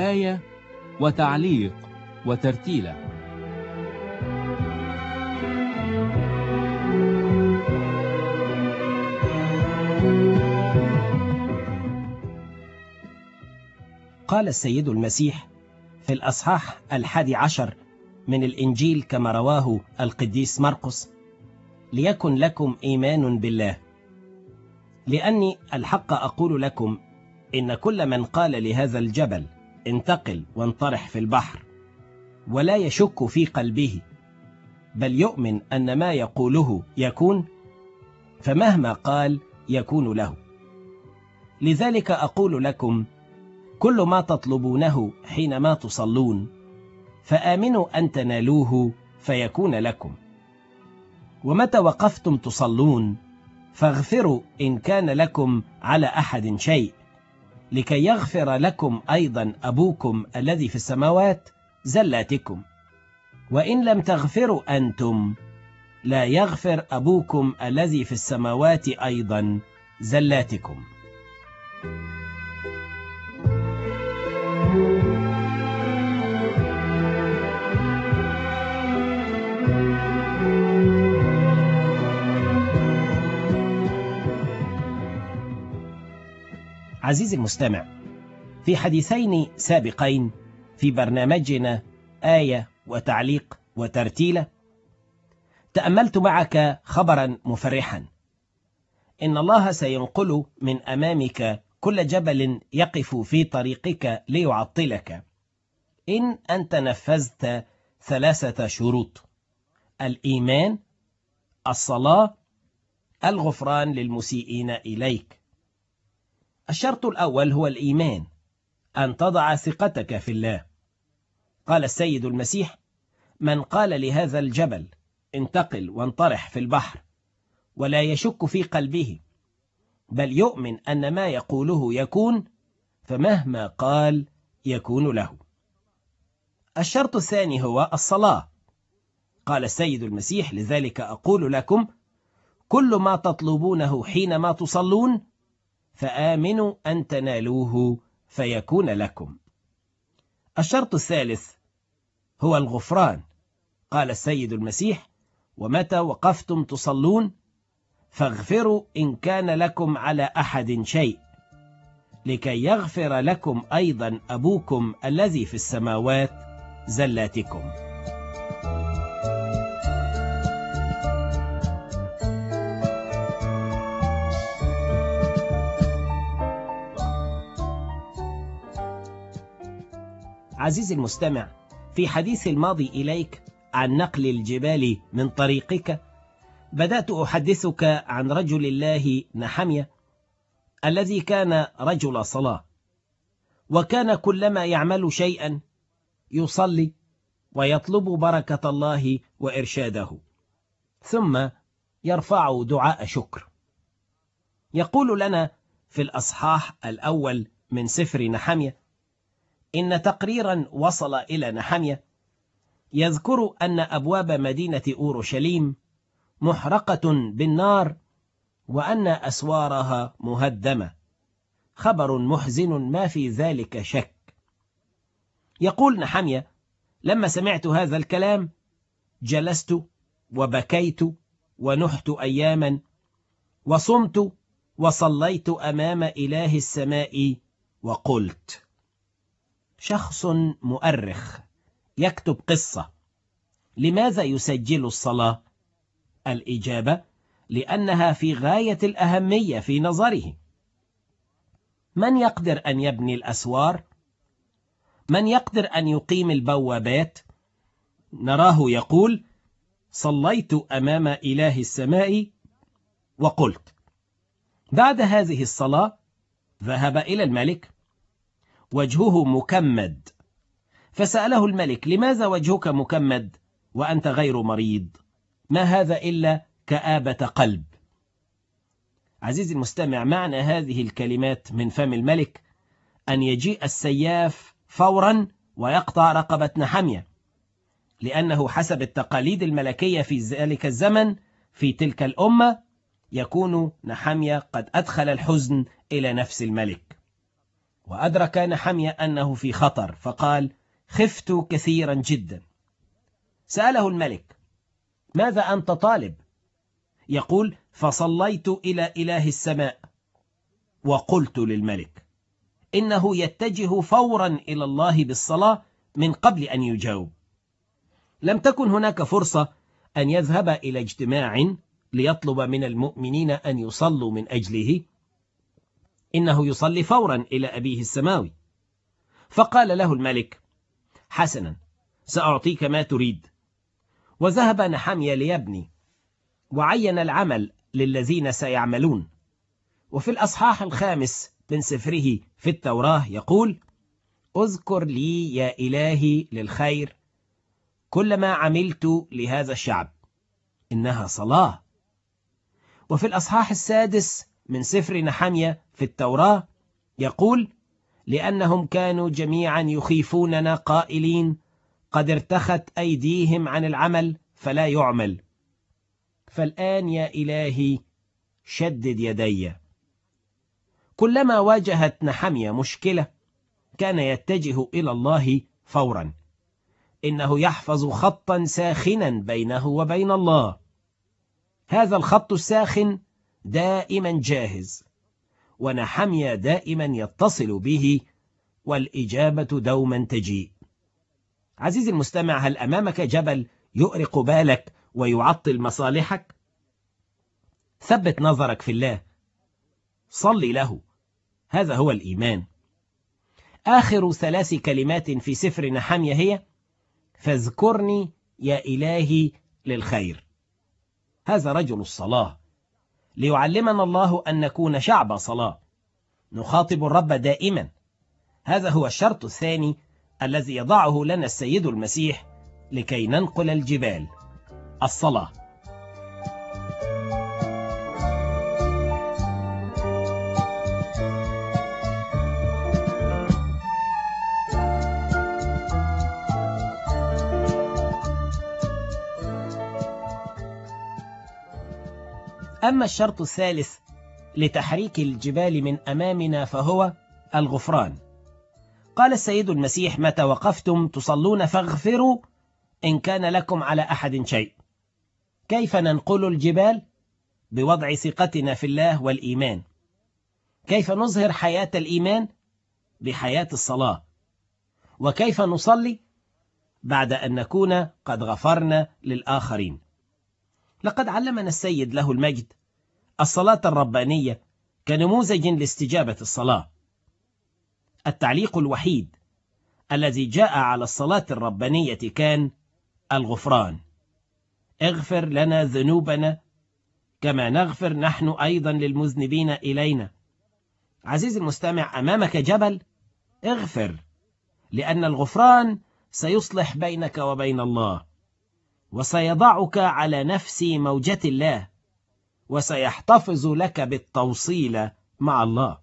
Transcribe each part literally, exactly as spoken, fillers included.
آية وتعليق وترتيلة. قال السيد المسيح في الأصحاح الحادي عشر من الإنجيل كما رواه القديس مرقس: ليكن لكم إيمان بالله، لأني الحق أقول لكم إن كل من قال لهذا الجبل انتقل وانطرح في البحر ولا يشك في قلبه بل يؤمن أن ما يقوله يكون، فمهما قال يكون له. لذلك أقول لكم كل ما تطلبونه حينما تصلون فآمنوا أن تنالوه فيكون لكم. ومتى وقفتم تصلون فاغفروا إن كان لكم على أحد شيء، لكي يغفر لكم أيضا أبوكم الذي في السماوات زلاتكم. وإن لم تغفروا أنتم لا يغفر أبوكم الذي في السماوات أيضا زلاتكم. عزيزي المستمع، في حديثين سابقين في برنامجنا آية وتعليق وترتيلة تأملت معك خبرا مفرحا: إن الله سينقل من أمامك كل جبل يقف في طريقك ليعطلك إن أنت نفذت ثلاثة شروط: الإيمان، الصلاة، الغفران للمسيئين إليك. الشرط الأول هو الإيمان، أن تضع ثقتك في الله. قال السيد المسيح: من قال لهذا الجبل انتقل وانطرح في البحر ولا يشك في قلبه بل يؤمن أن ما يقوله يكون، فمهما قال يكون له. الشرط الثاني هو الصلاة. قال السيد المسيح: لذلك أقول لكم كل ما تطلبونه حينما تصلون فآمنوا أن تنالوه فيكون لكم. الشرط الثالث هو الغفران. قال السيد المسيح: ومتى وقفتم تصلون فاغفروا إن كان لكم على أحد شيء، لكي يغفر لكم أيضا أبوكم الذي في السماوات زلاتكم. عزيزي المستمع، في حديث الماضي إليك عن نقل الجبال من طريقك بدأت أحدثك عن رجل الله نحمية الذي كان رجل صلاة، وكان كلما يعمل شيئا يصلي ويطلب بركة الله وإرشاده، ثم يرفع دعاء شكر. يقول لنا في الأصحاح الأول من سفر نحمية إن تقريرا وصل إلى نحمية يذكر أن أبواب مدينة أورشليم محرقة بالنار وأن أسوارها مهدمة. خبر محزن ما في ذلك شك. يقول نحمية: لما سمعت هذا الكلام جلست وبكيت ونحت أياما وصمت وصليت أمام إله السماء وقلت. شخص مؤرخ يكتب قصة. لماذا يسجل الصلاة؟ الإجابة: لأنها في غاية الأهمية في نظره. من يقدر أن يبني الأسوار؟ من يقدر أن يقيم البوابات؟ نراه يقول: صليت أمام إله السماء وقلت. بعد هذه الصلاة ذهب إلى الملك وجهه مكمد، فسأله الملك: لماذا وجهك مكمد وأنت غير مريض؟ ما هذا إلا كآبة قلب. عزيزي المستمع، معنى هذه الكلمات من فم الملك أن يجيء السياف فورا ويقطع رقبة نحمية، لأنه حسب التقاليد الملكية في ذلك الزمن في تلك الأمة يكون نحمية قد أدخل الحزن إلى نفس الملك. وأدرك نحمية أنه في خطر، فقال: خفت كثيرا جدا. سأله الملك: ماذا أنت طالب؟ يقول: فصليت إلى إله السماء وقلت للملك إنه يتجه فورا إلى الله بالصلاة من قبل أن يجاوب. لم تكن هناك فرصة أن يذهب إلى اجتماع ليطلب من المؤمنين أن يصلوا من أجله، إنه يصلي فورا إلى أبيه السماوي. فقال له الملك: حسنا، سأعطيك ما تريد. وذهب نحمية ليبني، وعين العمل للذين سيعملون. وفي الأصحاح الخامس من سفره في التوراة يقول: اذكر لي يا إلهي للخير كل ما عملت لهذا الشعب، إنها صلاة. وفي الأصحاح السادس من سفر نحمية في التوراة يقول: لأنهم كانوا جميعا يخيفوننا قائلين قد ارتخت أيديهم عن العمل فلا يعمل، فالآن يا إلهي شدد يدي. كلما واجهت نحمية مشكلة كان يتجه إلى الله فورا، إنه يحفظ خطا ساخنا بينه وبين الله. هذا الخط الساخن دائما جاهز، ونحمية دائما يتصل به، والإجابة دوما تجيء. عزيزي المستمع، هل أمامك جبل يؤرق بالك ويعطل مصالحك؟ ثبت نظرك في الله، صلي له، هذا هو الإيمان. آخر ثلاث كلمات في سفر نحمية هي: فاذكرني يا إلهي للخير. هذا رجل الصلاة، ليعلمنا الله أن نكون شعب صلاة، نخاطب الرب دائما. هذا هو الشرط الثاني الذي يضعه لنا السيد المسيح لكي ننقل الجبال: الصلاة. أما الشرط الثالث لتحريك الجبال من أمامنا فهو الغفران. قال السيد المسيح: متى وقفتم تصلون فاغفروا إن كان لكم على أحد شيء. كيف ننقل الجبال؟ بوضع ثقتنا في الله والإيمان. كيف نظهر حياة الإيمان؟ بحياة الصلاة. وكيف نصلي؟ بعد أن نكون قد غفرنا للآخرين. لقد علمنا السيد له المجد الصلاة الربانية كنموذج لاستجابة الصلاة. التعليق الوحيد الذي جاء على الصلاة الربانية كان الغفران: اغفر لنا ذنوبنا كما نغفر نحن أيضا للمذنبين إلينا. عزيزي المستمع، أمامك جبل، اغفر، لأن الغفران سيصلح بينك وبين الله، وسيضعك على نفس موجة الله، وسيحتفظ لك بالتوصيل مع الله.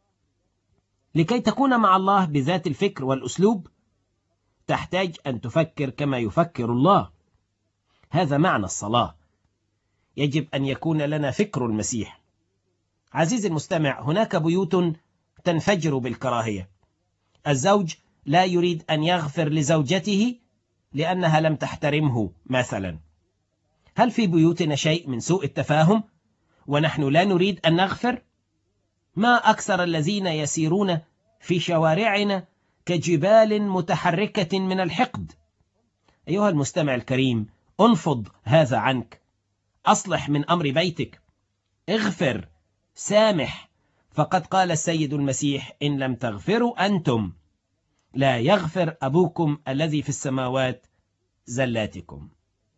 لكي تكون مع الله بذات الفكر والأسلوب تحتاج أن تفكر كما يفكر الله. هذا معنى الصلاة. يجب أن يكون لنا فكر المسيح. عزيزي المستمع، هناك بيوت تنفجر بالكراهية. الزوج لا يريد أن يغفر لزوجته لأنها لم تحترمه مثلا. هل في بيوتنا شيء من سوء التفاهم ونحن لا نريد أن نغفر؟ ما أكثر الذين يسيرون في شوارعنا كجبال متحركة من الحقد. أيها المستمع الكريم، انفض هذا عنك، أصلح من أمر بيتك، اغفر، سامح، فقد قال السيد المسيح: إن لم تغفروا أنتم لا يغفر أبوكم الذي في السماوات زلاتكم.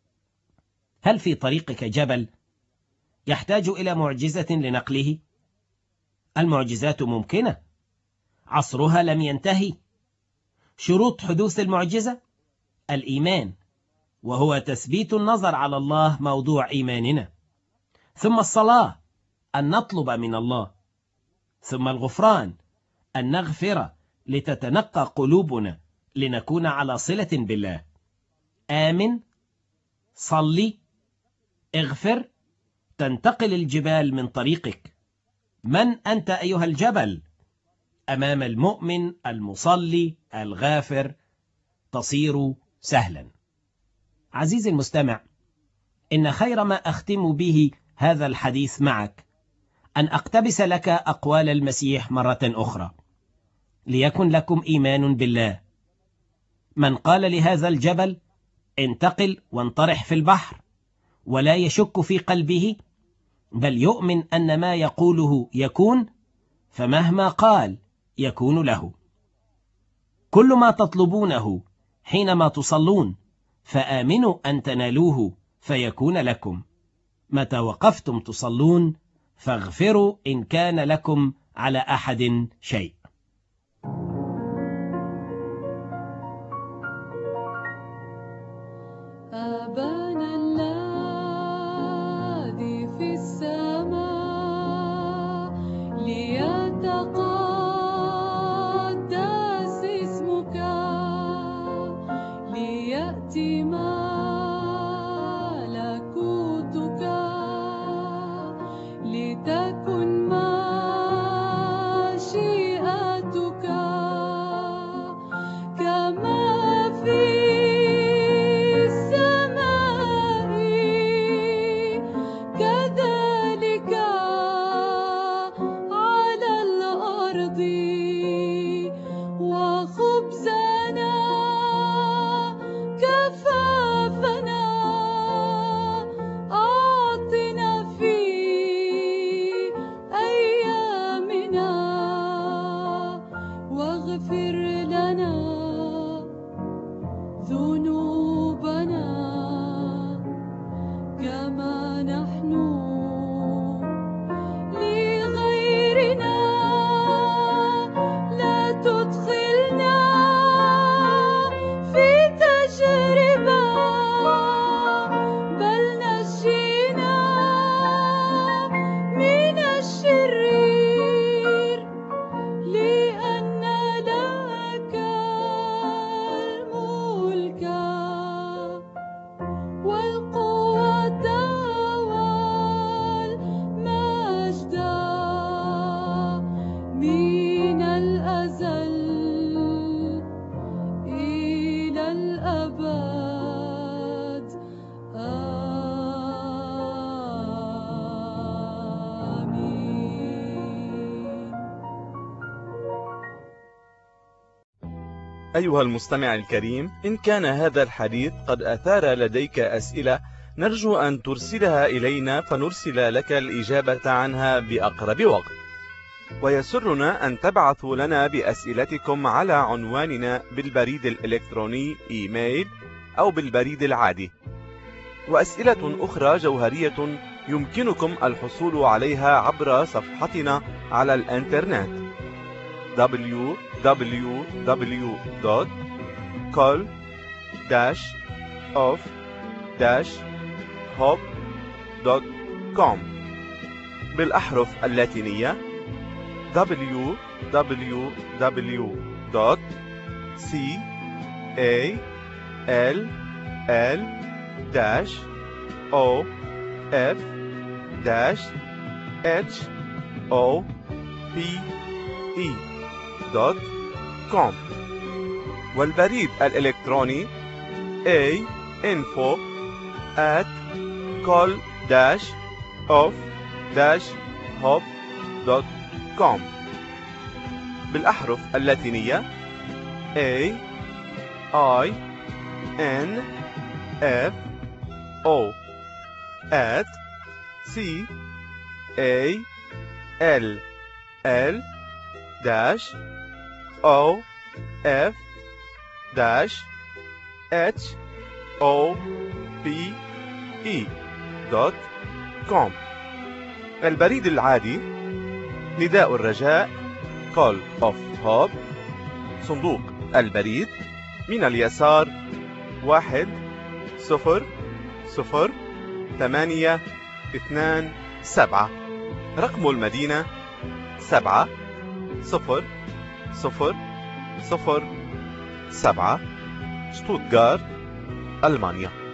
هل في طريقك جبل يحتاج إلى معجزة لنقله؟ المعجزات ممكنة، عصرها لم ينتهي. شروط حدوث المعجزة: الإيمان، وهو تثبيت النظر على الله موضوع إيماننا، ثم الصلاة أن نطلب من الله، ثم الغفران أن نغفر لتتنقى قلوبنا لنكون على صلة بالله. آمن، صلي، اغفر، تنتقل الجبال من طريقك. من أنت أيها الجبل؟ أمام المؤمن المصلي الغافر تصير سهلا. عزيزي المستمع، إن خير ما أختم به هذا الحديث معك أن أقتبس لك أقوال المسيح مرة أخرى: ليكن لكم إيمان بالله. من قال لهذا الجبل انتقل وانطرح في البحر ولا يشك في قلبه، بل يؤمن أن ما يقوله يكون، فمهما قال يكون له. كل ما تطلبونه حينما تصلون فآمنوا أن تنالوه فيكون لكم. متى وقفتم تصلون فاغفروا إن كان لكم على أحد شيء. أبانا الذي في السماء ليتقدس اسمك، ليأتي ملكوتك، لتكن مشيئتك كما في أيها المستمع الكريم، إن كان هذا الحديث قد أثار لديك أسئلة نرجو أن ترسلها إلينا فنرسل لك الإجابة عنها بأقرب وقت. ويسرنا أن تبعثوا لنا بأسئلتكم على عنواننا بالبريد الإلكتروني إيميل أو بالبريد العادي. وأسئلة أخرى جوهرية يمكنكم الحصول عليها عبر صفحتنا على الإنترنت دبليو دبليو دبليو دوت كول داش اوف داش هوب دوت كوم بالأحرف اللاتينية دبليو دبليو دبليو دوت سي إيه إل إل داش أو إف داش إتش أو بي إي دوت كوم والبريد الإلكتروني a info at call dash of dash hop دوت كوم بالأحرف اللاتينية A I N F O at C A L L dash O F dash H O P E دوت كوم. البريد العادي نداء الرجاء Call of Hope، صندوق البريد من اليسار واحد صفر صفر ثمانية اثنان سبعة، رقم المدينة سبعة صفر صفر صفر سبعة، شتوتغارت، ألمانيا.